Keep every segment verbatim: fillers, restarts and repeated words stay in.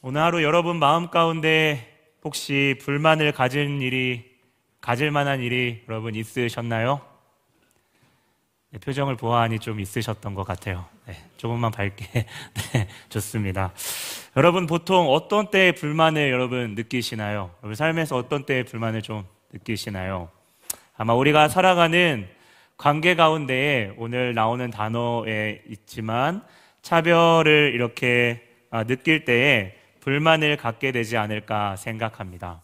오늘 하루 여러분 마음 가운데 혹시 불만을 가질 일이, 가질 만한 일이 여러분 있으셨나요? 네, 표정을 보아하니 좀 있으셨던 것 같아요. 네, 조금만 밝게. 네, 좋습니다. 여러분 보통 어떤 때에 불만을 여러분 느끼시나요? 여러분 삶에서 어떤 때에 불만을 좀 느끼시나요? 아마 우리가 살아가는 관계 가운데에 오늘 나오는 단어에 있지만 차별을 이렇게 느낄 때에 불만을 갖게 되지 않을까 생각합니다.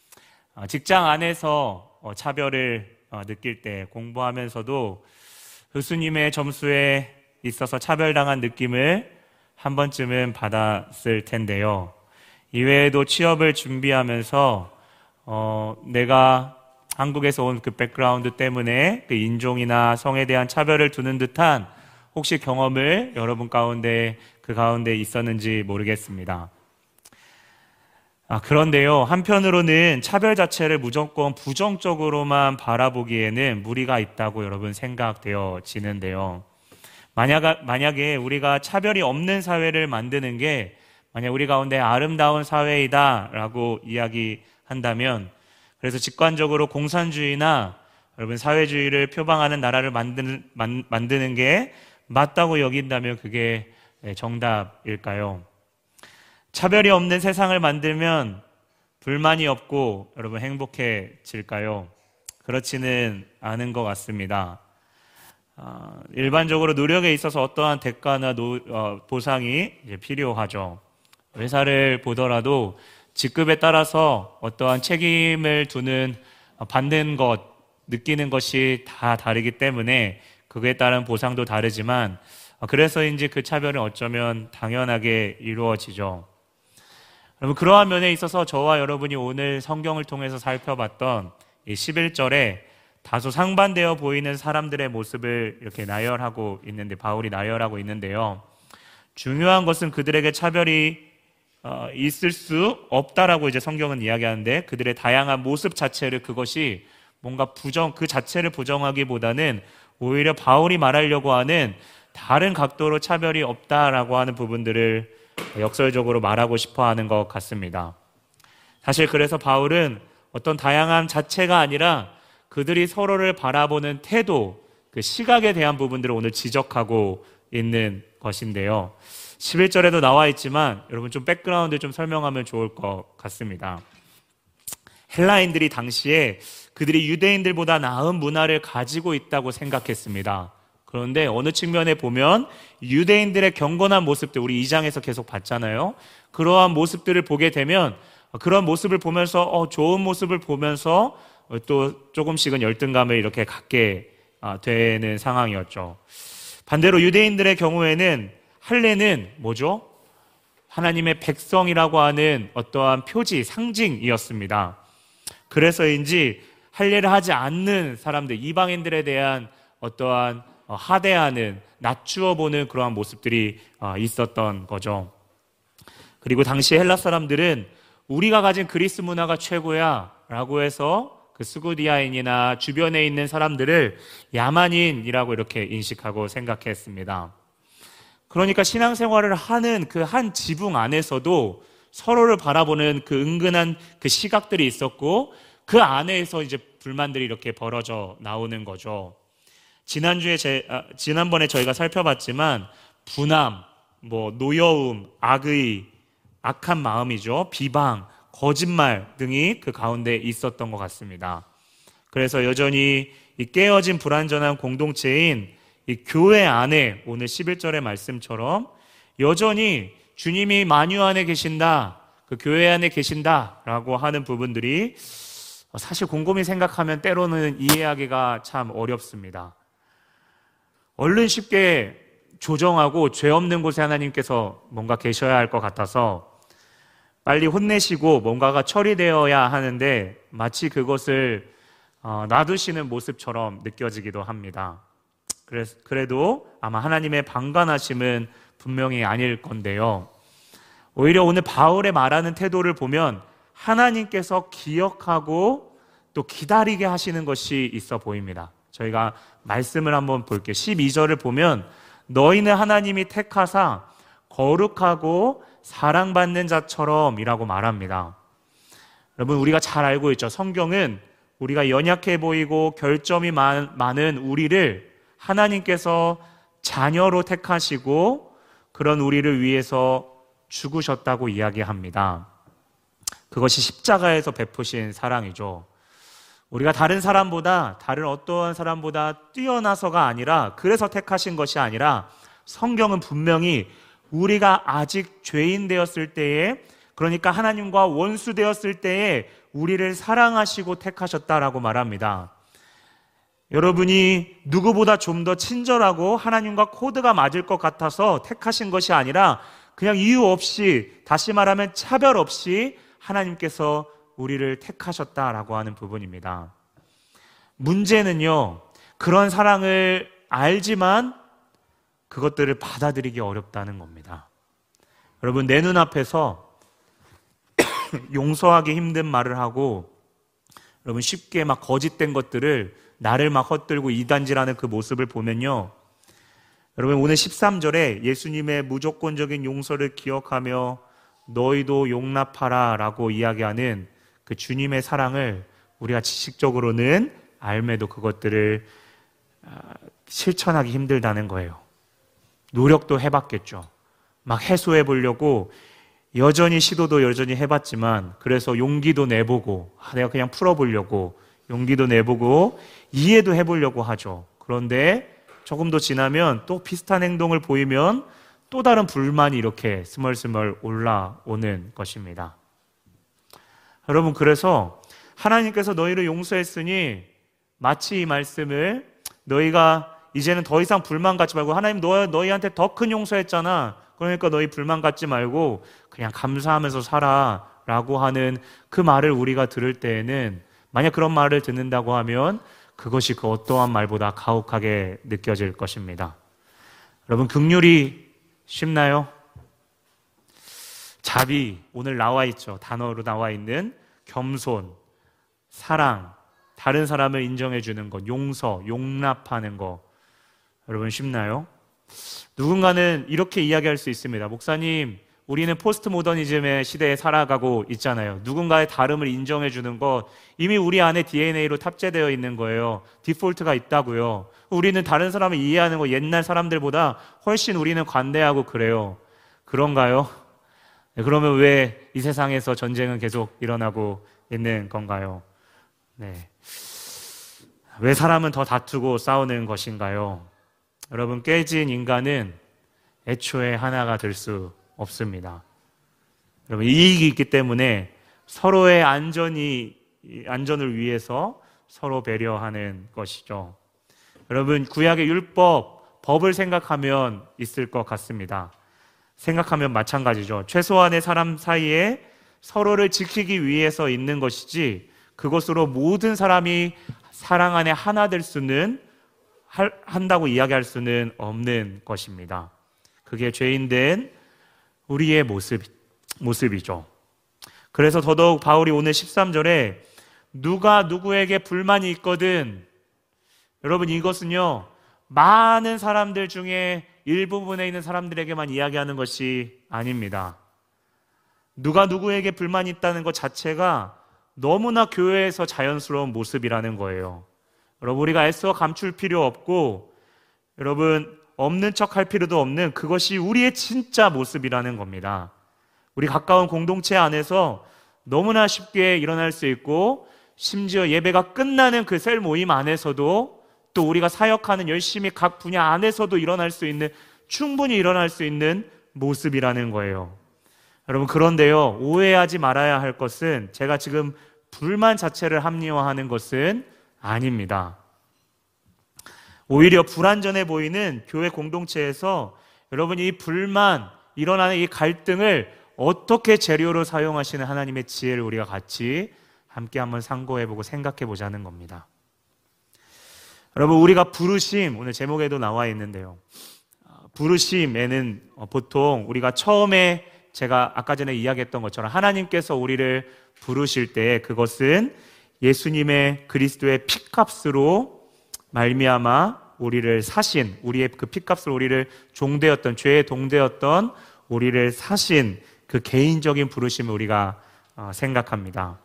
직장 안에서 차별을 느낄 때 공부하면서도 교수님의 점수에 있어서 차별당한 느낌을 한 번쯤은 받았을 텐데요. 이외에도 취업을 준비하면서 어, 내가 한국에서 온 그 백그라운드 때문에 그 인종이나 성에 대한 차별을 두는 듯한 혹시 경험을 여러분 가운데 그 가운데 있었는지 모르겠습니다. 아, 그런데요, 한편으로는 차별 자체를 무조건 부정적으로만 바라보기에는 무리가 있다고 여러분 생각되어지는데요. 만약, 만약에 우리가 차별이 없는 사회를 만드는 게 만약 우리 가운데 아름다운 사회이다 라고 이야기한다면, 그래서 직관적으로 공산주의나 여러분 사회주의를 표방하는 나라를 만드는, 만, 만드는 게 맞다고 여긴다면 그게 정답일까요? 차별이 없는 세상을 만들면 불만이 없고 여러분 행복해질까요? 그렇지는 않은 것 같습니다. 어, 일반적으로 노력에 있어서 어떠한 대가나 노, 어, 보상이 이제 필요하죠. 회사를 보더라도 직급에 따라서 어떠한 책임을 두는 어, 받는 것, 느끼는 것이 다 다르기 때문에 그에 따른 보상도 다르지만 어, 그래서인지 그 차별은 어쩌면 당연하게 이루어지죠. 여러분, 그러한 면에 있어서 저와 여러분이 오늘 성경을 통해서 살펴봤던 이 십일 절에 다소 상반되어 보이는 사람들의 모습을 이렇게 나열하고 있는데, 바울이 나열하고 있는데요. 중요한 것은 그들에게 차별이 어, 있을 수 없다라고 이제 성경은 이야기하는데, 그들의 다양한 모습 자체를, 그것이 뭔가 부정, 그 자체를 부정하기보다는 오히려 바울이 말하려고 하는 다른 각도로 차별이 없다라고 하는 부분들을 역설적으로 말하고 싶어 하는 것 같습니다. 사실 그래서 바울은 어떤 다양한 자체가 아니라 그들이 서로를 바라보는 태도, 그 시각에 대한 부분들을 오늘 지적하고 있는 것인데요. 십일 절에도 나와 있지만 여러분 좀 백그라운드 좀 설명하면 좋을 것 같습니다. 헬라인들이 당시에 그들이 유대인들보다 나은 문화를 가지고 있다고 생각했습니다. 그런데 어느 측면에 보면 유대인들의 경건한 모습들, 우리 이 장에서 계속 봤잖아요. 그러한 모습들을 보게 되면 그런 모습을 보면서 어, 좋은 모습을 보면서 또 조금씩은 열등감을 이렇게 갖게 되는 상황이었죠. 반대로 유대인들의 경우에는 할례는 뭐죠? 하나님의 백성이라고 하는 어떠한 표지, 상징이었습니다. 그래서인지 할례를 하지 않는 사람들, 이방인들에 대한 어떠한 하대하는, 낮추어 보는 그러한 모습들이 있었던 거죠. 그리고 당시 헬라 사람들은 우리가 가진 그리스 문화가 최고야 라고 해서 그 스구디아인이나 주변에 있는 사람들을 야만인이라고 이렇게 인식하고 생각했습니다. 그러니까 신앙생활을 하는 그 한 지붕 안에서도 서로를 바라보는 그 은근한 그 시각들이 있었고, 그 안에서 이제 불만들이 이렇게 벌어져 나오는 거죠. 지난주에 제, 아, 지난번에 저희가 살펴봤지만 분함, 뭐 노여움, 악의, 악한 마음이죠. 비방, 거짓말 등이 그 가운데 있었던 것 같습니다. 그래서 여전히 이 깨어진 불완전한 공동체인 이 교회 안에 오늘 십일 절의 말씀처럼 여전히 주님이 만유 안에 계신다, 그 교회 안에 계신다라고 하는 부분들이 사실 곰곰이 생각하면 때로는 이해하기가 참 어렵습니다. 얼른 쉽게 조정하고 죄 없는 곳에 하나님께서 뭔가 계셔야 할 것 같아서 빨리 혼내시고 뭔가가 처리되어야 하는데 마치 그것을 놔두시는 모습처럼 느껴지기도 합니다. 그래도 아마 하나님의 방관하심은 분명히 아닐 건데요. 오히려 오늘 바울의 말하는 태도를 보면 하나님께서 기억하고 또 기다리게 하시는 것이 있어 보입니다. 저희가 말씀을 한번 볼게요. 십이 절을 보면 너희는 하나님이 택하사 거룩하고 사랑받는 자처럼이라고 말합니다. 여러분, 우리가 잘 알고 있죠. 성경은 우리가 연약해 보이고 결점이 많은 우리를 하나님께서 자녀로 택하시고 그런 우리를 위해서 죽으셨다고 이야기합니다. 그것이 십자가에서 베푸신 사랑이죠. 우리가 다른 사람보다, 다른 어떠한 사람보다 뛰어나서가 아니라, 그래서 택하신 것이 아니라, 성경은 분명히 우리가 아직 죄인 되었을 때에, 그러니까 하나님과 원수 되었을 때에 우리를 사랑하시고 택하셨다라고 말합니다. 여러분이 누구보다 좀 더 친절하고 하나님과 코드가 맞을 것 같아서 택하신 것이 아니라 그냥 이유 없이, 다시 말하면 차별 없이 하나님께서 우리를 택하셨다라고 하는 부분입니다. 문제는요, 그런 사랑을 알지만 그것들을 받아들이기 어렵다는 겁니다. 여러분, 내 눈앞에서 용서하기 힘든 말을 하고, 여러분 쉽게 막 거짓된 것들을 나를 막 헛들고 이단질하는 그 모습을 보면요, 여러분 오늘 십삼 절에 예수님의 무조건적인 용서를 기억하며 너희도 용납하라 라고 이야기하는 그 주님의 사랑을 우리가 지식적으로는 알매도 그것들을 실천하기 힘들다는 거예요. 노력도 해봤겠죠. 막 해소해 보려고 여전히 시도도 여전히 해봤지만, 그래서 용기도 내보고, 아, 내가 그냥 풀어보려고 용기도 내보고 이해도 해보려고 하죠. 그런데 조금 더 지나면 또 비슷한 행동을 보이면 또 다른 불만이 이렇게 스멀스멀 올라오는 것입니다. 여러분, 그래서 하나님께서 너희를 용서했으니 마치 이 말씀을 너희가 이제는 더 이상 불만 갖지 말고, 하나님 너, 너희한테 더 큰 용서했잖아, 그러니까 너희 불만 갖지 말고 그냥 감사하면서 살아 라고 하는 그 말을 우리가 들을 때에는, 만약 그런 말을 듣는다고 하면 그것이 그 어떠한 말보다 가혹하게 느껴질 것입니다. 여러분, 긍휼이 쉽나요? 자비, 오늘 나와 있죠. 단어로 나와 있는 겸손, 사랑, 다른 사람을 인정해 주는 것, 용서, 용납하는 것, 여러분 쉽나요? 누군가는 이렇게 이야기할 수 있습니다. 목사님, 우리는 포스트 모더니즘의 시대에 살아가고 있잖아요. 누군가의 다름을 인정해 주는 것, 이미 우리 안에 디엔에이로 탑재되어 있는 거예요. 디폴트가 있다고요. 우리는 다른 사람을 이해하는 거 옛날 사람들보다 훨씬 우리는 관대하고 그래요. 그런가요? 네, 그러면 왜 이 세상에서 전쟁은 계속 일어나고 있는 건가요? 네. 왜 사람은 더 다투고 싸우는 것인가요? 여러분, 깨진 인간은 애초에 하나가 될 수 없습니다. 여러분, 이익이 있기 때문에 서로의 안전이, 안전을 위해서 서로 배려하는 것이죠. 여러분, 구약의 율법, 법을 생각하면 있을 것 같습니다. 생각하면 마찬가지죠. 최소한의 사람 사이에 서로를 지키기 위해서 있는 것이지, 그것으로 모든 사람이 사랑 안에 하나 될 수는, 한다고 이야기할 수는 없는 것입니다. 그게 죄인된 우리의 모습, 모습이죠. 그래서 더더욱 바울이 오늘 십삼 절에 누가 누구에게 불만이 있거든, 여러분 이것은요, 많은 사람들 중에 일부분에 있는 사람들에게만 이야기하는 것이 아닙니다. 누가 누구에게 불만이 있다는 것 자체가 너무나 교회에서 자연스러운 모습이라는 거예요. 여러분, 우리가 애써 감출 필요 없고, 여러분 없는 척 할 필요도 없는, 그것이 우리의 진짜 모습이라는 겁니다. 우리 가까운 공동체 안에서 너무나 쉽게 일어날 수 있고, 심지어 예배가 끝나는 그 셀 모임 안에서도, 또 우리가 사역하는 열심히 각 분야 안에서도 일어날 수 있는, 충분히 일어날 수 있는 모습이라는 거예요. 여러분, 그런데요, 오해하지 말아야 할 것은, 제가 지금 불만 자체를 합리화하는 것은 아닙니다. 오히려 불완전해 보이는 교회 공동체에서 여러분, 이 불만, 일어나는 이 갈등을 어떻게 재료로 사용하시는 하나님의 지혜를 우리가 같이 함께 한번 상고해보고 생각해보자는 겁니다. 여러분, 우리가 부르심, 오늘 제목에도 나와 있는데요, 부르심에는 보통 우리가 처음에 제가 아까 전에 이야기했던 것처럼 하나님께서 우리를 부르실 때 그것은 예수님의 그리스도의 피값으로 말미암아 우리를 사신, 우리의 그 피값으로 우리를 종되었던, 죄의 동되었던 우리를 사신 그 개인적인 부르심을 우리가 생각합니다.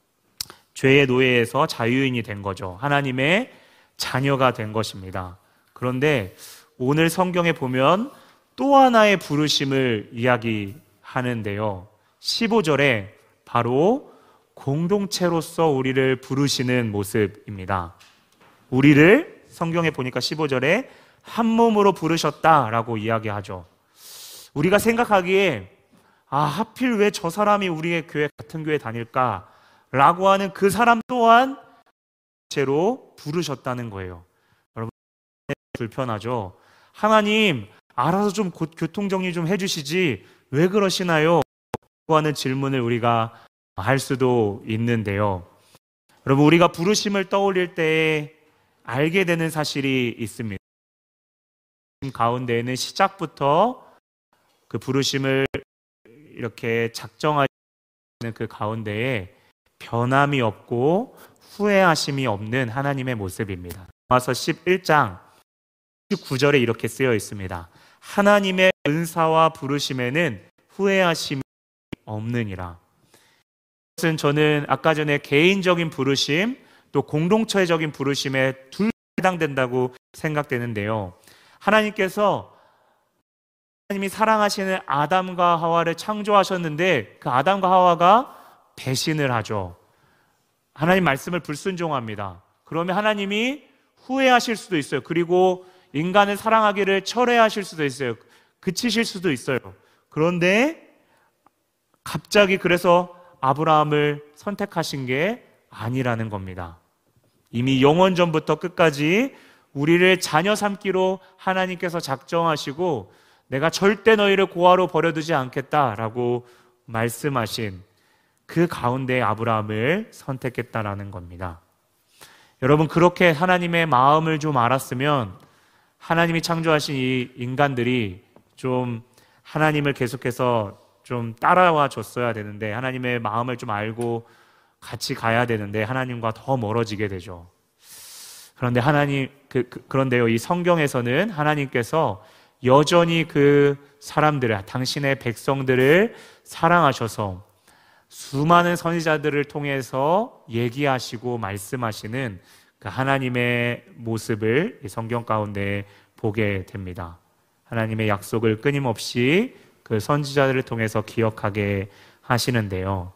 죄의 노예에서 자유인이 된 거죠. 하나님의 자녀가 된 것입니다. 그런데 오늘 성경에 보면 또 하나의 부르심을 이야기하는데요. 십오 절에 바로 공동체로서 우리를 부르시는 모습입니다. 우리를 성경에 보니까 십오 절에 한 몸으로 부르셨다라고 이야기하죠. 우리가 생각하기에 아, 하필 왜 저 사람이 우리의 교회 같은 교회 다닐까? 라고 하는 그 사람 또한 제로 부르셨다는 거예요. 여러분, 불편하죠? 하나님, 알아서 좀 교통정리 좀 해주시지 왜 그러시나요? 라고 하는 질문을 우리가 할 수도 있는데요. 여러분, 우리가 부르심을 떠올릴 때 알게 되는 사실이 있습니다. 가운데에는 시작부터 그 부르심을 이렇게 작정하는 그 가운데에 변함이 없고 후회하심이 없는 하나님의 모습입니다. 로마서 십일 장 십구 절에 이렇게 쓰여 있습니다. 하나님의 은사와 부르심에는 후회하심이 없느니라. 이것은 저는 아까 전에 개인적인 부르심 또 공동체적인 부르심에 둘 해당된다고 생각되는데요. 하나님께서 하나님이 사랑하시는 아담과 하와를 창조하셨는데 그 아담과 하와가 배신을 하죠. 하나님 말씀을 불순종합니다. 그러면 하나님이 후회하실 수도 있어요. 그리고 인간을 사랑하기를 철회하실 수도 있어요. 그치실 수도 있어요. 그런데 갑자기 그래서 아브라함을 선택하신 게 아니라는 겁니다. 이미 영원전부터 끝까지 우리를 자녀 삼기로 하나님께서 작정하시고 내가 절대 너희를 고아로 버려두지 않겠다라고 말씀하신 그 가운데 아브라함을 선택했다라는 겁니다. 여러분, 그렇게 하나님의 마음을 좀 알았으면 하나님이 창조하신 이 인간들이 좀 하나님을 계속해서 좀 따라와 줬어야 되는데 하나님의 마음을 좀 알고 같이 가야 되는데 하나님과 더 멀어지게 되죠. 그런데 하나님 그, 그, 그런데요, 이 성경에서는 하나님께서 여전히 그 사람들을, 당신의 백성들을 사랑하셔서 수많은 선지자들을 통해서 얘기하시고 말씀하시는 그 하나님의 모습을 이 성경 가운데 보게 됩니다. 하나님의 약속을 끊임없이 그 선지자들을 통해서 기억하게 하시는데요.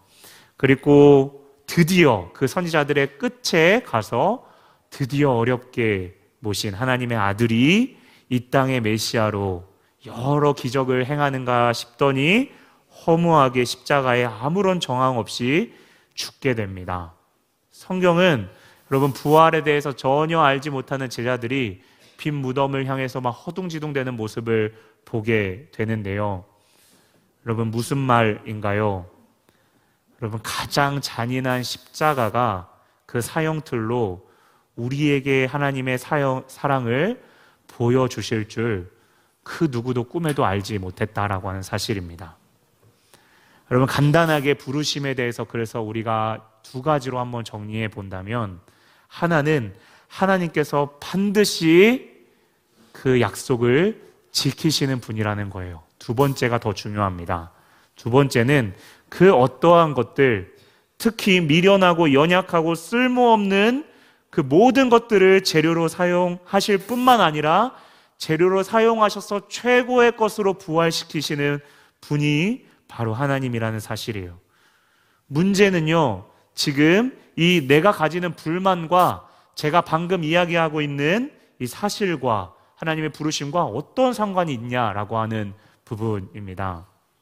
그리고 드디어 그 선지자들의 끝에 가서 드디어 어렵게 모신 하나님의 아들이 이 땅의 메시아로 여러 기적을 행하는가 싶더니 허무하게 십자가에 아무런 정황 없이 죽게 됩니다. 성경은 여러분 부활에 대해서 전혀 알지 못하는 제자들이 빈 무덤을 향해서 막 허둥지둥대는 모습을 보게 되는데요. 여러분 무슨 말인가요? 여러분 가장 잔인한 십자가가 그 사형틀로 우리에게 하나님의 사형, 사랑을 보여주실 줄 그 누구도 꿈에도 알지 못했다라고 하는 사실입니다. 여러분 간단하게 부르심에 대해서 그래서 우리가 두 가지로 한번 정리해 본다면 하나는 하나님께서 반드시 그 약속을 지키시는 분이라는 거예요. 두 번째가 더 중요합니다. 두 번째는 그 어떠한 것들, 특히 미련하고 연약하고 쓸모없는 그 모든 것들을 재료로 사용하실 뿐만 아니라 재료로 사용하셔서 최고의 것으로 부활시키시는 분이 바로 하나님이라는 사실이에요. 문제는요, 지금 이 내가 가지는 불만과 제가 방금 이야기하고 있는 이 사실과 하나님의 부르심과 어떤 상관이 있냐라고 하는 부분입니다.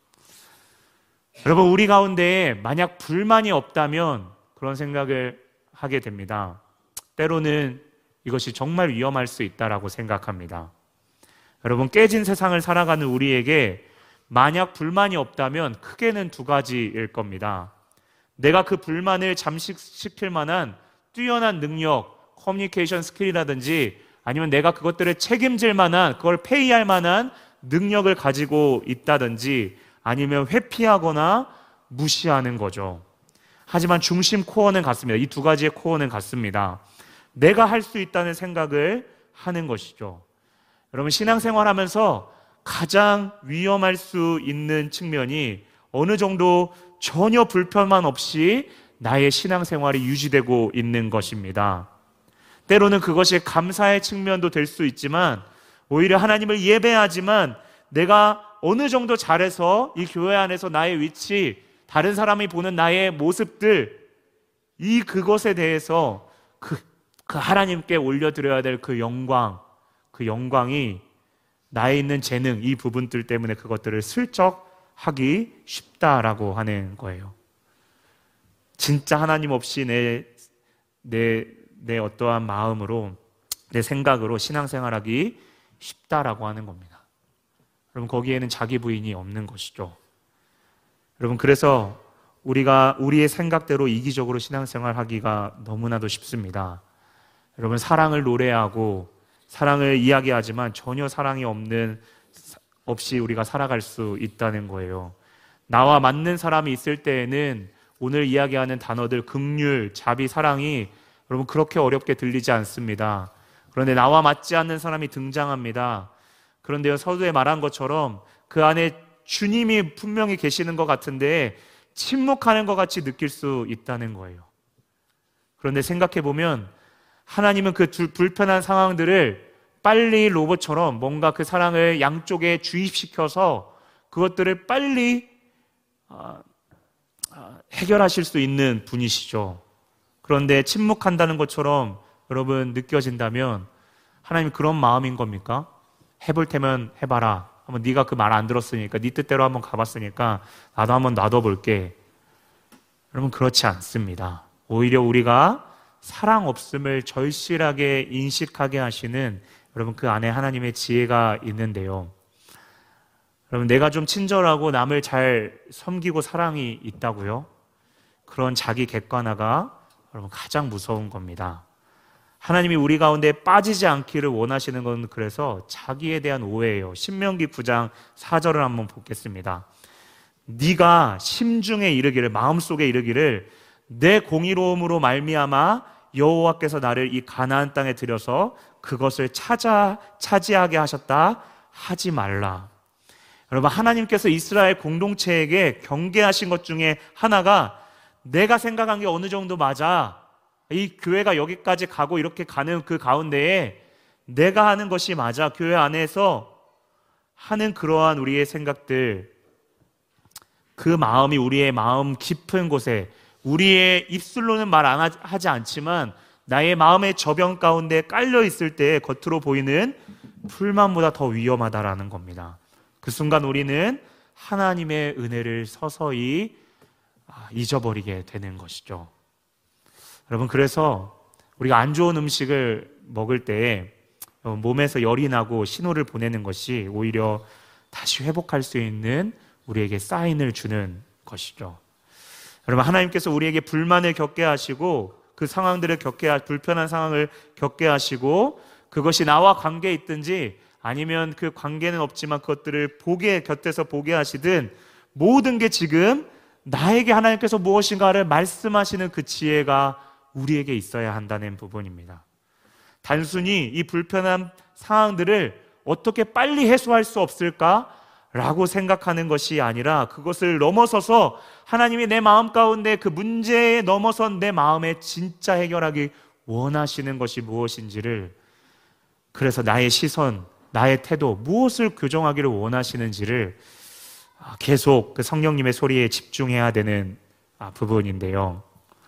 여러분, 우리 가운데 만약 불만이 없다면 그런 생각을 하게 됩니다. 때로는 이것이 정말 위험할 수 있다라고 생각합니다. 여러분, 깨진 세상을 살아가는 우리에게 만약 불만이 없다면 크게는 두 가지일 겁니다. 내가 그 불만을 잠식시킬 만한 뛰어난 능력, 커뮤니케이션 스킬이라든지 아니면 내가 그것들을 책임질 만한, 그걸 페이할 만한 능력을 가지고 있다든지 아니면 회피하거나 무시하는 거죠. 하지만 중심 코어는 같습니다. 이 두 가지의 코어는 같습니다. 내가 할 수 있다는 생각을 하는 것이죠. 여러분, 신앙생활 하면서 가장 위험할 수 있는 측면이 어느 정도 전혀 불편만 없이 나의 신앙생활이 유지되고 있는 것입니다. 때로는 그것이 감사의 측면도 될 수 있지만 오히려 하나님을 예배하지만 내가 어느 정도 잘해서 이 교회 안에서 나의 위치, 다른 사람이 보는 나의 모습들, 이 그것에 대해서 그, 그 하나님께 올려드려야 될 그 영광, 그 영광이 나에 있는 재능, 이 부분들 때문에 그것들을 슬쩍 하기 쉽다라고 하는 거예요. 진짜 하나님 없이 내, 내, 내 어떠한 마음으로, 내 생각으로 신앙생활하기 쉽다라고 하는 겁니다. 여러분, 거기에는 자기 부인이 없는 것이죠. 여러분, 그래서 우리가 우리의 생각대로 이기적으로 신앙생활 하기가 너무나도 쉽습니다. 여러분, 사랑을 노래하고 사랑을 이야기하지만 전혀 사랑이 없는, 없이 우리가 살아갈 수 있다는 거예요. 나와 맞는 사람이 있을 때에는 오늘 이야기하는 단어들, 긍휼, 자비, 사랑이 여러분 그렇게 어렵게 들리지 않습니다. 그런데 나와 맞지 않는 사람이 등장합니다. 그런데요, 서두에 말한 것처럼 그 안에 주님이 분명히 계시는 것 같은데 침묵하는 것 같이 느낄 수 있다는 거예요. 그런데 생각해보면 하나님은 그 불편한 상황들을 빨리 로봇처럼 뭔가 그 사랑을 양쪽에 주입시켜서 그것들을 빨리 해결하실 수 있는 분이시죠. 그런데 침묵한다는 것처럼 여러분 느껴진다면 하나님 그런 마음인 겁니까? 해볼 테면 해봐라. 한번 네가 그 말 안 들었으니까, 네 뜻대로 한번 가봤으니까 나도 한번 놔둬볼게. 여러분, 그렇지 않습니다. 오히려 우리가 사랑 없음을 절실하게 인식하게 하시는 여러분 그 안에 하나님의 지혜가 있는데요. 여러분, 내가 좀 친절하고 남을 잘 섬기고 사랑이 있다고요? 그런 자기 객관화가 여러분 가장 무서운 겁니다. 하나님이 우리 가운데 빠지지 않기를 원하시는 건 그래서 자기에 대한 오해예요. 신명기 구 장 사 절을 한번 보겠습니다. 네가 심중에 이르기를, 마음속에 이르기를 내 공의로움으로 말미암아 여호와께서 나를 이 가나안 땅에 들여서 그것을 찾아 차지하게 하셨다 하지 말라. 여러분, 하나님께서 이스라엘 공동체에게 경계하신 것 중에 하나가 내가 생각한 게 어느 정도 맞아, 이 교회가 여기까지 가고 이렇게 가는 그 가운데에 내가 하는 것이 맞아, 교회 안에서 하는 그러한 우리의 생각들, 그 마음이 우리의 마음 깊은 곳에, 우리의 입술로는 말 안 하지 않지만 나의 마음의 저변 가운데 깔려 있을 때 겉으로 보이는 불만보다 더 위험하다라는 겁니다. 그 순간 우리는 하나님의 은혜를 서서히 잊어버리게 되는 것이죠. 여러분, 그래서 우리가 안 좋은 음식을 먹을 때 몸에서 열이 나고 신호를 보내는 것이 오히려 다시 회복할 수 있는 우리에게 사인을 주는 것이죠. 여러분, 하나님께서 우리에게 불만을 겪게 하시고 그 상황들을 겪게 하, 불편한 상황을 겪게 하시고 그것이 나와 관계에 있든지 아니면 그 관계는 없지만 그것들을 보게, 곁에서 보게 하시든 모든 게 지금 나에게 하나님께서 무엇인가를 말씀하시는 그 지혜가 우리에게 있어야 한다는 부분입니다. 단순히 이 불편한 상황들을 어떻게 빨리 해소할 수 없을까? 라고 생각하는 것이 아니라 그것을 넘어서서 하나님이 내 마음 가운데 그 문제에 넘어선 내 마음에 진짜 해결하기 원하시는 것이 무엇인지를, 그래서 나의 시선, 나의 태도, 무엇을 교정하기를 원하시는지를 계속 그 성령님의 소리에 집중해야 되는 부분인데요.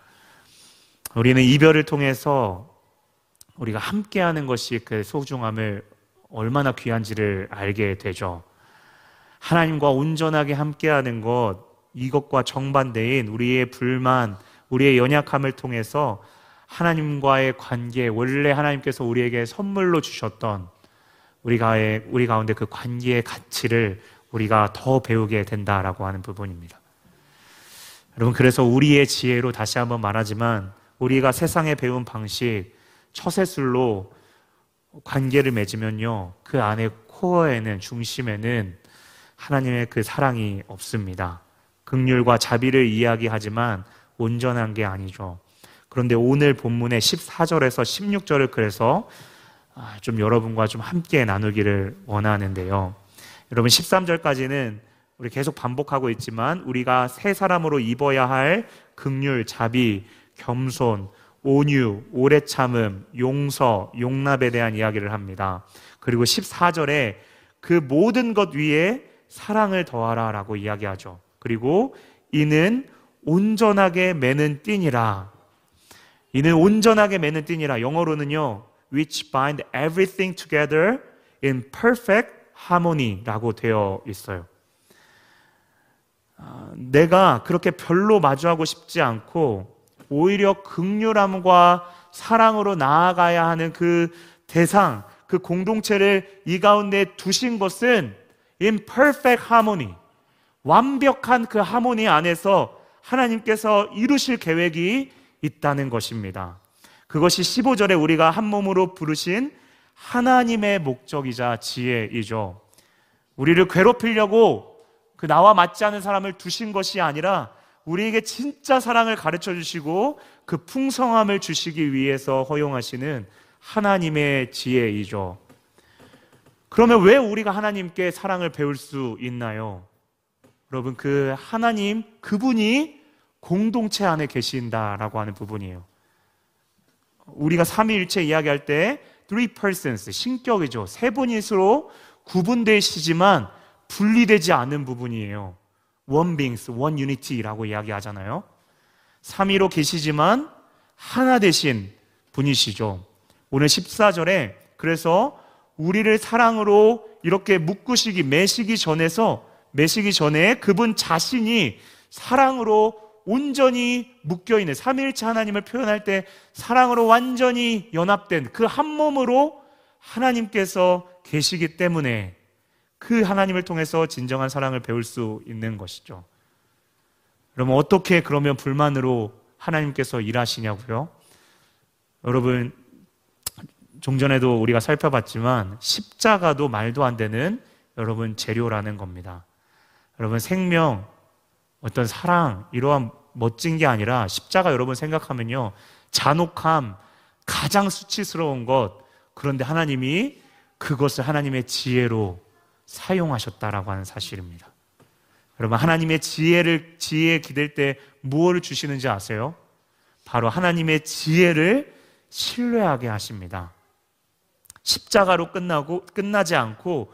우리는 이별을 통해서 우리가 함께하는 것이 그 소중함을 얼마나 귀한지를 알게 되죠. 하나님과 온전하게 함께하는 것, 이것과 정반대인 우리의 불만, 우리의 연약함을 통해서 하나님과의 관계, 원래 하나님께서 우리에게 선물로 주셨던 우리가의, 우리 가운데 그 관계의 가치를 우리가 더 배우게 된다라고 하는 부분입니다. 여러분, 그래서 우리의 지혜로 다시 한번 말하지만 우리가 세상에 배운 방식, 처세술로 관계를 맺으면요, 그 안에 코어에는, 중심에는 하나님의 그 사랑이 없습니다. 긍휼과 자비를 이야기하지만 온전한 게 아니죠. 그런데 오늘 본문의 십사 절에서 십육 절을 그래서 좀 여러분과 좀 함께 나누기를 원하는데요. 여러분, 십삼 절까지는 우리 계속 반복하고 있지만 우리가 새 사람으로 입어야 할 긍휼, 자비, 겸손, 온유, 오래 참음, 용서, 용납에 대한 이야기를 합니다. 그리고 십사 절에 그 모든 것 위에 사랑을 더하라 라고 이야기하죠. 그리고 이는 온전하게 매는 띠니라. 이는 온전하게 매는 띠니라. 영어로는요, which bind everything together in perfect harmony 라고 되어 있어요. 내가 그렇게 별로 마주하고 싶지 않고 오히려 긍휼함과 사랑으로 나아가야 하는 그 대상, 그 공동체를 이 가운데 두신 것은 in perfect harmony, 완벽한 그 하모니 안에서 하나님께서 이루실 계획이 있다는 것입니다. 그것이 십오 절에 우리가 한 몸으로 부르신 하나님의 목적이자 지혜이죠. 우리를 괴롭히려고 그 나와 맞지 않은 사람을 두신 것이 아니라 우리에게 진짜 사랑을 가르쳐 주시고 그 풍성함을 주시기 위해서 허용하시는 하나님의 지혜이죠. 그러면 왜 우리가 하나님께 사랑을 배울 수 있나요? 여러분, 그 하나님, 그분이 공동체 안에 계신다라고 하는 부분이에요. 우리가 삼위일체 이야기할 때 three persons, 신격이죠. 세 분이서로 구분되시지만 분리되지 않는 부분이에요. one beings, one unity라고 이야기하잖아요. 삼위로 계시지만 하나 되신 분이시죠. 오늘 십사 절에 그래서 우리를 사랑으로 이렇게 묶으시기, 매시기 전에서 매시기 전에 그분 자신이 사랑으로 온전히 묶여있는, 삼위일체 하나님을 표현할 때 사랑으로 완전히 연합된 그 한 몸으로 하나님께서 계시기 때문에 그 하나님을 통해서 진정한 사랑을 배울 수 있는 것이죠. 그러면 어떻게 그러면 불만으로 하나님께서 일하시냐고요? 여러분, 종전에도 우리가 살펴봤지만 십자가도 말도 안 되는 여러분 재료라는 겁니다. 여러분, 생명, 어떤 사랑, 이러한 멋진 게 아니라 십자가 여러분 생각하면요, 잔혹함, 가장 수치스러운 것, 그런데 하나님이 그것을 하나님의 지혜로 사용하셨다라고 하는 사실입니다. 여러분, 하나님의 지혜를, 지혜에 기댈 때 무엇을 주시는지 아세요? 바로 하나님의 지혜를 신뢰하게 하십니다. 십자가로 끝나고, 끝나지 않고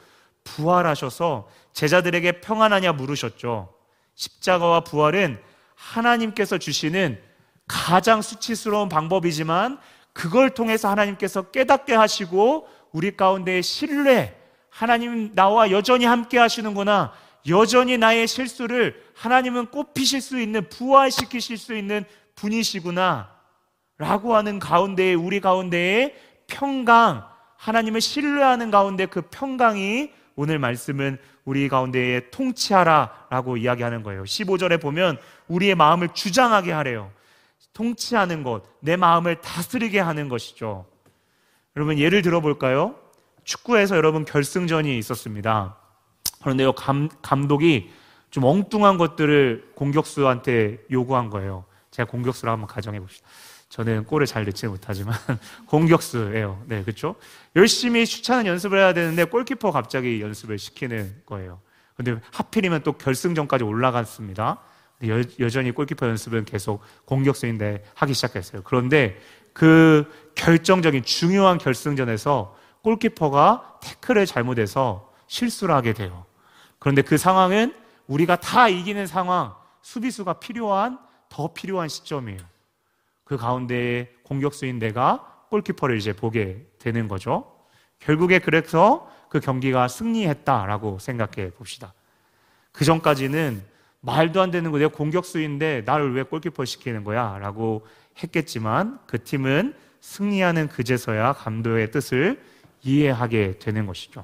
부활하셔서 제자들에게 평안하냐 물으셨죠. 십자가와 부활은 하나님께서 주시는 가장 수치스러운 방법이지만 그걸 통해서 하나님께서 깨닫게 하시고 우리 가운데의 신뢰, 하나님 나와 여전히 함께 하시는구나, 여전히 나의 실수를 하나님은 꼽히실 수 있는, 부활시키실 수 있는 분이시구나 라고 하는 가운데에, 우리 가운데의 평강, 하나님을 신뢰하는 가운데 그 평강이 오늘 말씀은 우리 가운데에 통치하라 라고 이야기하는 거예요. 십오 절에 보면 우리의 마음을 주장하게 하래요. 통치하는 것, 내 마음을 다스리게 하는 것이죠. 여러분, 예를 들어볼까요? 축구에서 여러분 결승전이 있었습니다. 그런데요, 감, 감독이 좀 엉뚱한 것들을 공격수한테 요구한 거예요. 제가 공격수를 한번 가정해 봅시다. 저는 골을 잘 넣지 못하지만 공격수예요. 네, 그렇죠? 열심히 슛차는 연습을 해야 되는데 골키퍼 갑자기 연습을 시키는 거예요. 근데 하필이면 또 결승전까지 올라갔습니다. 여, 여전히 골키퍼 연습은 계속 공격수인데 하기 시작했어요. 그런데 그 결정적인 중요한 결승전에서 골키퍼가 태클을 잘못해서 실수를 하게 돼요. 그런데 그 상황은 우리가 다 이기는 상황, 수비수가 필요한, 더 필요한 시점이에요. 그 가운데 공격수인 내가 골키퍼를 이제 보게 되는 거죠. 결국에 그래서 그 경기가 승리했다라고 생각해 봅시다. 그 전까지는 말도 안 되는 거, 내가 공격수인데 나를 왜 골키퍼 시키는 거야? 라고 했겠지만 그 팀은 승리하는 그제서야 감독의 뜻을 이해하게 되는 것이죠.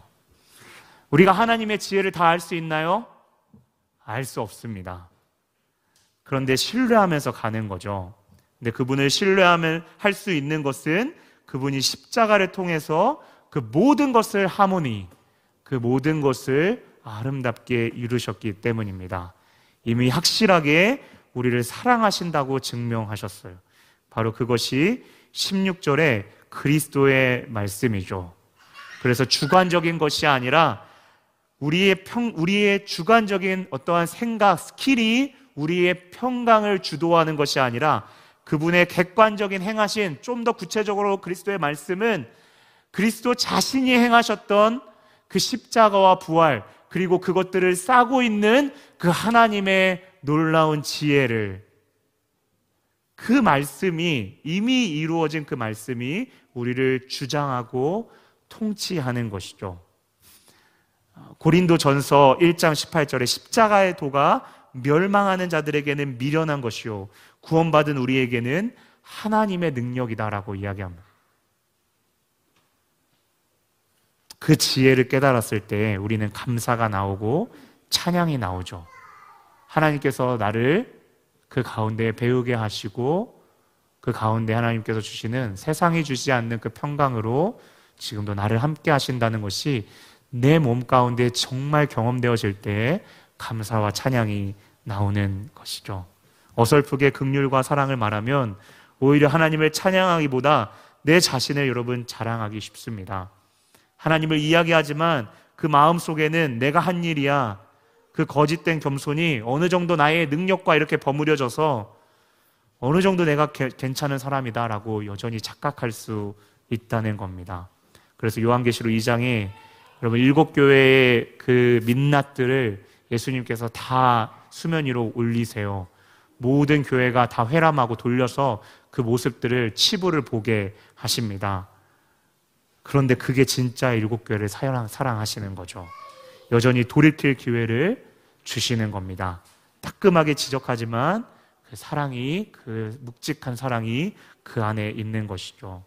우리가 하나님의 지혜를 다 알 수 있나요? 알 수 없습니다. 그런데 신뢰하면서 가는 거죠. 근데 그분을 신뢰하면 할 수 있는 것은 그분이 십자가를 통해서 그 모든 것을 하모니, 그 모든 것을 아름답게 이루셨기 때문입니다. 이미 확실하게 우리를 사랑하신다고 증명하셨어요. 바로 그것이 십육 절의 그리스도의 말씀이죠. 그래서 주관적인 것이 아니라 우리의 평, 우리의 주관적인 어떠한 생각, 스킬이 우리의 평강을 주도하는 것이 아니라 그분의 객관적인 행하신, 좀 더 구체적으로 그리스도의 말씀은 그리스도 자신이 행하셨던 그 십자가와 부활, 그리고 그것들을 싸고 있는 그 하나님의 놀라운 지혜를, 그 말씀이, 이미 이루어진 그 말씀이 우리를 주장하고 통치하는 것이죠. 고린도전서 일 장 십팔 절에 십자가의 도가 멸망하는 자들에게는 미련한 것이요 구원받은 우리에게는 하나님의 능력이다라고 이야기합니다. 그 지혜를 깨달았을 때 우리는 감사가 나오고 찬양이 나오죠. 하나님께서 나를 그 가운데 배우게 하시고 그 가운데 하나님께서 주시는, 세상이 주지 않는 그 평강으로 지금도 나를 함께 하신다는 것이 내 몸 가운데 정말 경험되어질 때 감사와 찬양이 나오는 것이죠. 어설프게 긍휼과 사랑을 말하면 오히려 하나님을 찬양하기보다 내 자신을 여러분 자랑하기 쉽습니다. 하나님을 이야기하지만 그 마음 속에는 내가 한 일이야, 그 거짓된 겸손이 어느 정도 나의 능력과 이렇게 버무려져서 어느 정도 내가 게, 괜찮은 사람이다 라고 여전히 착각할 수 있다는 겁니다. 그래서 요한계시록 이 장에 여러분 일곱 교회의 그 민낯들을 예수님께서 다 수면 위로 올리세요. 모든 교회가 다 회람하고 돌려서 그 모습들을 치부를 보게 하십니다. 그런데 그게 진짜 일곱 교회를 사랑, 사랑하시는 거죠. 여전히 돌이킬 기회를 주시는 겁니다. 따끔하게 지적하지만 그 사랑이, 그 묵직한 사랑이 그 안에 있는 것이죠.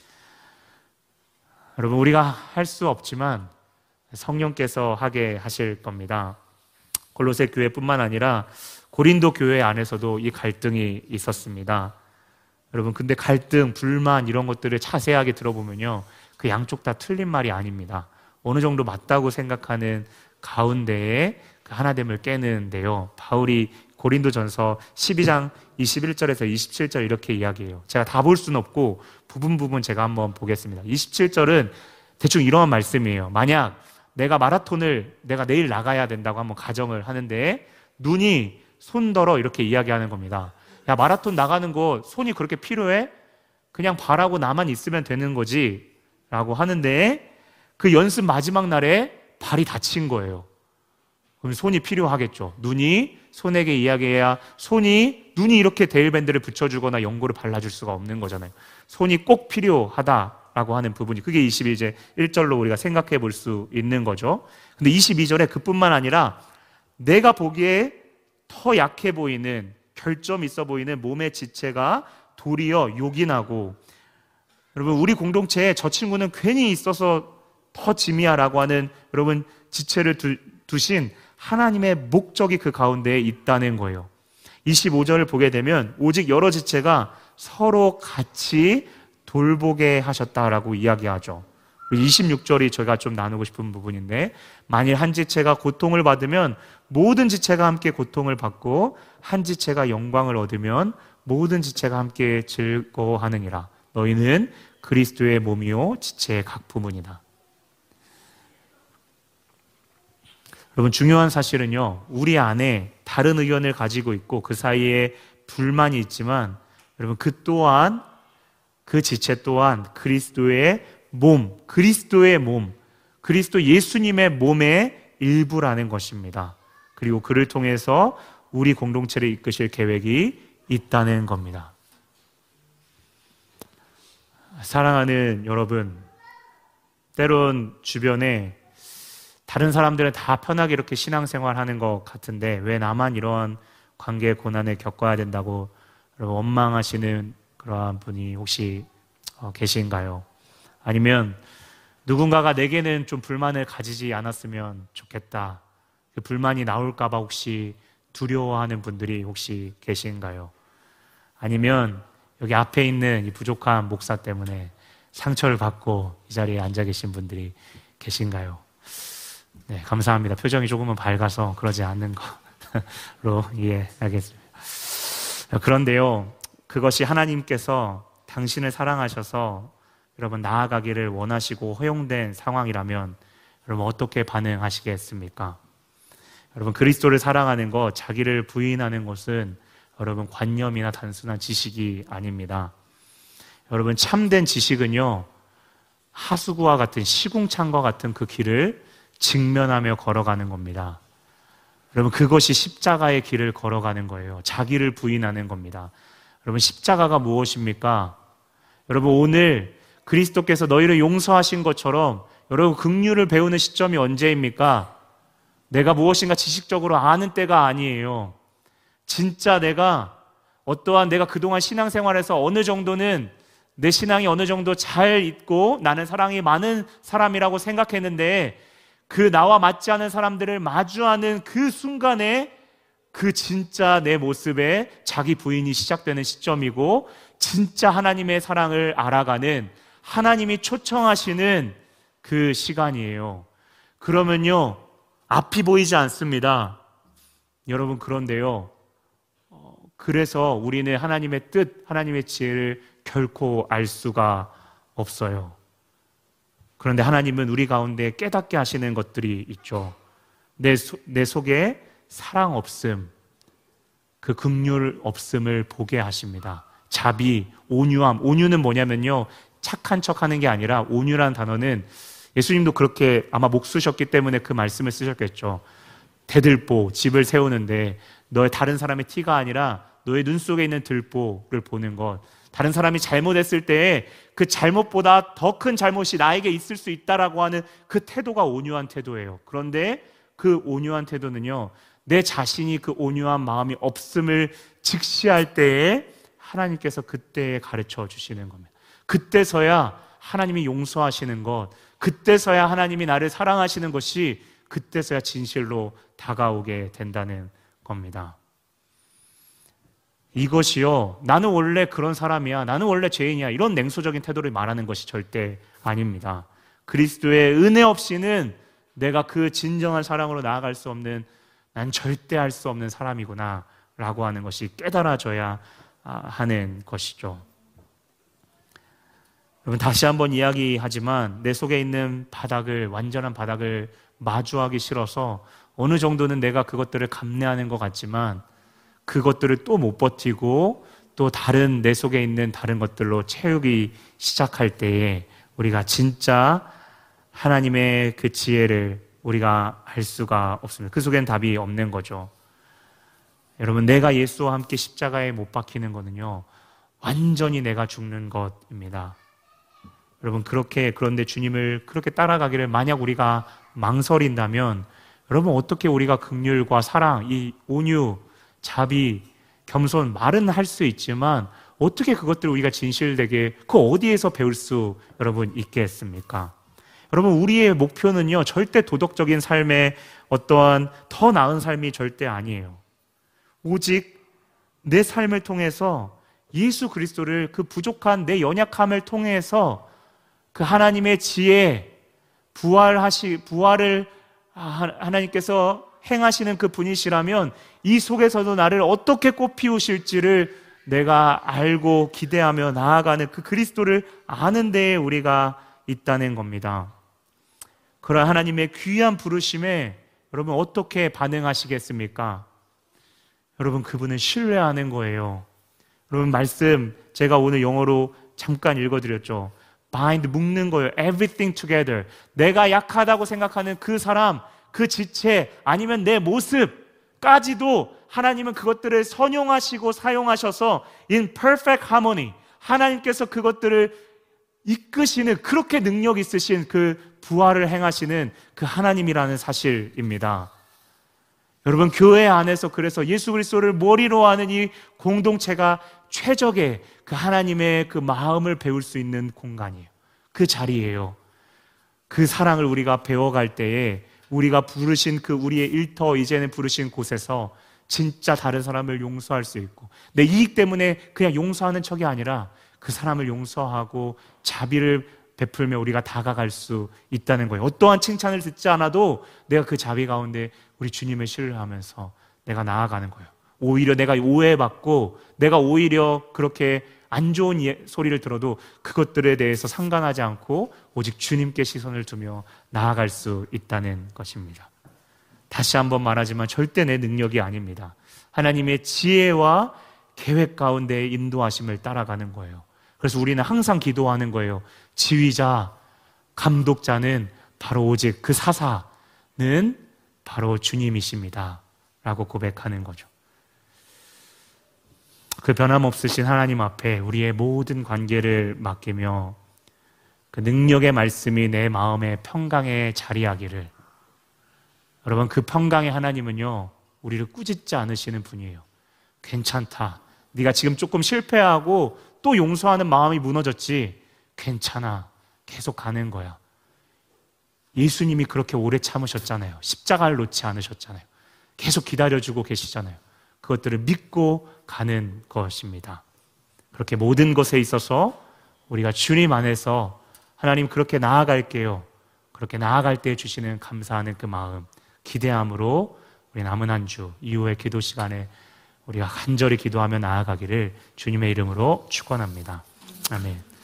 여러분, 우리가 할 수 없지만 성령께서 하게 하실 겁니다. 골로새 교회뿐만 아니라 고린도 교회 안에서도 이 갈등이 있었습니다. 여러분, 근데 갈등, 불만 이런 것들을 자세하게 들어보면요, 그 양쪽 다 틀린 말이 아닙니다. 어느 정도 맞다고 생각하는 가운데에 그 하나됨을 깨는데요, 바울이 고린도전서 십이 장 이십일 절에서 이십칠 절 이렇게 이야기해요. 제가 다 볼 수는 없고 부분 부분 제가 한번 보겠습니다. 이십칠 절은 대충 이러한 말씀이에요. 만약 내가 마라톤을 내가 내일 나가야 된다고 한번 가정을 하는데 눈이 손더러 이렇게 이야기하는 겁니다. 야, 마라톤 나가는 거 손이 그렇게 필요해? 그냥 바라고 나만 있으면 되는 거지 라고 하는데 그 연습 마지막 날에 발이 다친 거예요. 그럼 손이 필요하겠죠. 눈이 손에게 이야기해야, 손이, 눈이 이렇게 데일밴드를 붙여주거나 연고를 발라줄 수가 없는 거잖아요. 손이 꼭 필요하다라고 하는 부분이, 그게 이십일 절 일 절로 우리가 생각해 볼 수 있는 거죠. 근데 이십이 절에 그뿐만 아니라 내가 보기에 더 약해 보이는, 결점 있어 보이는 몸의 지체가 도리어 요긴하고, 여러분, 우리 공동체에 저 친구는 괜히 있어서 더 짐이야라고 하는 여러분 지체를 두, 두신 하나님의 목적이 그 가운데에 있다는 거예요. 이십오 절을 보게 되면 오직 여러 지체가 서로 같이 돌보게 하셨다라고 이야기하죠. 이십육 절이 제가 좀 나누고 싶은 부분인데, 만일 한 지체가 고통을 받으면 모든 지체가 함께 고통을 받고 한 지체가 영광을 얻으면 모든 지체가 함께 즐거워하느니라. 너희는 그리스도의 몸이요 지체의 각 부분이다. 여러분, 중요한 사실은요, 우리 안에 다른 의견을 가지고 있고 그 사이에 불만이 있지만 여러분, 그 또한, 그 지체 또한 그리스도의 몸, 그리스도의 몸, 그리스도 예수님의 몸의 일부라는 것입니다. 그리고 그를 통해서 우리 공동체를 이끄실 계획이 있다는 겁니다. 사랑하는 여러분, 때론 주변에 다른 사람들은 다 편하게 이렇게 신앙생활 하는 것 같은데 왜 나만 이런 관계 고난을 겪어야 된다고 여러분 원망하시는 그러한 분이 혹시 계신가요? 아니면 누군가가 내게는 좀 불만을 가지지 않았으면 좋겠다, 그 불만이 나올까 봐 혹시 두려워하는 분들이 혹시 계신가요? 아니면 여기 앞에 있는 이 부족한 목사 때문에 상처를 받고 이 자리에 앉아 계신 분들이 계신가요? 네, 감사합니다. 표정이 조금은 밝아서 그러지 않는 거로 이해하겠습니다. 그런데요, 그것이 하나님께서 당신을 사랑하셔서 여러분 나아가기를 원하시고 허용된 상황이라면 여러분 어떻게 반응하시겠습니까? 여러분 그리스도를 사랑하는 것, 자기를 부인하는 것은 여러분 관념이나 단순한 지식이 아닙니다. 여러분 참된 지식은요, 하수구와 같은 시궁창과 같은 그 길을 직면하며 걸어가는 겁니다. 여러분 그것이 십자가의 길을 걸어가는 거예요. 자기를 부인하는 겁니다. 여러분 십자가가 무엇입니까? 여러분 오늘 그리스도께서 너희를 용서하신 것처럼 여러분 긍휼을 배우는 시점이 언제입니까? 내가 무엇인가 지식적으로 아는 때가 아니에요. 진짜 내가 어떠한 내가 그동안 신앙생활에서 어느 정도는 내 신앙이 어느 정도 잘 있고 나는 사랑이 많은 사람이라고 생각했는데 그 나와 맞지 않은 사람들을 마주하는 그 순간에 그 진짜 내 모습에 자기 부인이 시작되는 시점이고 진짜 하나님의 사랑을 알아가는 하나님이 초청하시는 그 시간이에요. 그러면요 앞이 보이지 않습니다. 여러분 그런데요 어, 그래서 우리는 하나님의 뜻, 하나님의 지혜를 결코 알 수가 없어요. 그런데 하나님은 우리 가운데 깨닫게 하시는 것들이 있죠. 내, 소, 내 속에 사랑 없음, 그 긍휼 없음을 보게 하십니다. 자비, 온유함. 온유는 뭐냐면요, 착한 척하는 게 아니라 온유라는 단어는 예수님도 그렇게 아마 목 쓰셨기 때문에 그 말씀을 쓰셨겠죠. 대들보, 집을 세우는데 너의 다른 사람의 티가 아니라 너의 눈 속에 있는 들보를 보는 것. 다른 사람이 잘못했을 때에 그 잘못보다 더 큰 잘못이 나에게 있을 수 있다라고 하는 그 태도가 온유한 태도예요. 그런데 그 온유한 태도는요, 내 자신이 그 온유한 마음이 없음을 직시할 때에 하나님께서 그때에 가르쳐 주시는 겁니다. 그때서야 하나님이 용서하시는 것, 그때서야 하나님이 나를 사랑하시는 것이 그때서야 진실로 다가오게 된다는 겁니다. 이것이요, 나는 원래 그런 사람이야, 나는 원래 죄인이야, 이런 냉소적인 태도를 말하는 것이 절대 아닙니다. 그리스도의 은혜 없이는 내가 그 진정한 사랑으로 나아갈 수 없는, 난 절대 할 수 없는 사람이구나 라고 하는 것이 깨달아져야 하는 것이죠. 여러분 다시 한번 이야기하지만 내 속에 있는 바닥을, 완전한 바닥을 마주하기 싫어서 어느 정도는 내가 그것들을 감내하는 것 같지만 그것들을 또 못 버티고 또 다른 내 속에 있는 다른 것들로 채우기 시작할 때에 우리가 진짜 하나님의 그 지혜를 우리가 알 수가 없습니다. 그 속엔 답이 없는 거죠. 여러분 내가 예수와 함께 십자가에 못 박히는 거는요, 완전히 내가 죽는 것입니다. 여러분 그렇게, 그런데 주님을 그렇게 따라가기를 만약 우리가 망설인다면 여러분 어떻게 우리가 긍휼과 사랑, 이 온유, 자비, 겸손, 말은 할 수 있지만 어떻게 그것들을 우리가 진실되게 그 어디에서 배울 수 여러분 있겠습니까? 여러분 우리의 목표는요 절대 도덕적인 삶의 어떠한 더 나은 삶이 절대 아니에요. 오직 내 삶을 통해서 예수 그리스도를, 그 부족한 내 연약함을 통해서 그 하나님의 지혜, 부활하시, 부활을 하나님께서 행하시는 그 분이시라면 이 속에서도 나를 어떻게 꽃피우실지를 내가 알고 기대하며 나아가는 그 그리스도를 아는 데에 우리가 있다는 겁니다. 그런 하나님의 귀한 부르심에 여러분 어떻게 반응하시겠습니까? 여러분 그분은 신뢰하는 거예요. 여러분 말씀 제가 오늘 영어로 잠깐 읽어드렸죠. bind, 묶는 거예요. everything together. 내가 약하다고 생각하는 그 사람, 그 지체 아니면 내 모습까지도 하나님은 그것들을 선용하시고 사용하셔서 in perfect harmony, 하나님께서 그것들을 이끄시는, 그렇게 능력 있으신 그 부활을 행하시는 그 하나님이라는 사실입니다. 여러분 교회 안에서 그래서 예수 그리스도를 머리로 하는 이 공동체가 최적의 그 하나님의 그 마음을 배울 수 있는 공간이에요. 그 자리예요. 그 사랑을 우리가 배워갈 때에 우리가 부르신 그 우리의 일터 이제는 부르신 곳에서 진짜 다른 사람을 용서할 수 있고, 내 이익 때문에 그냥 용서하는 척이 아니라 그 사람을 용서하고 자비를 베풀며 우리가 다가갈 수 있다는 거예요. 어떠한 칭찬을 듣지 않아도 내가 그 자비 가운데 우리 주님을 신뢰하면서 내가 나아가는 거예요. 오히려 내가 오해받고 내가 오히려 그렇게 안 좋은 예, 소리를 들어도 그것들에 대해서 상관하지 않고 오직 주님께 시선을 두며 나아갈 수 있다는 것입니다. 다시 한번 말하지만 절대 내 능력이 아닙니다. 하나님의 지혜와 계획 가운데 인도하심을 따라가는 거예요. 그래서 우리는 항상 기도하는 거예요. 지휘자, 감독자는 바로 오직 그 사사는 바로 주님이십니다 라고 고백하는 거죠. 그 변함없으신 하나님 앞에 우리의 모든 관계를 맡기며 그 능력의 말씀이 내 마음의 평강에 자리하기를. 여러분, 그 평강의 하나님은요, 우리를 꾸짖지 않으시는 분이에요. 괜찮다. 네가 지금 조금 실패하고 또 용서하는 마음이 무너졌지. 괜찮아. 계속 가는 거야. 예수님이 그렇게 오래 참으셨잖아요. 십자가를 놓지 않으셨잖아요. 계속 기다려주고 계시잖아요. 그것들을 믿고 가는 것입니다. 그렇게 모든 것에 있어서 우리가 주님 안에서 하나님 그렇게 나아갈게요. 그렇게 나아갈 때 주시는 감사하는 그 마음, 기대함으로 우리 남은 한 주 이후의 기도 시간에 우리가 간절히 기도하며 나아가기를 주님의 이름으로 축원합니다. 아멘.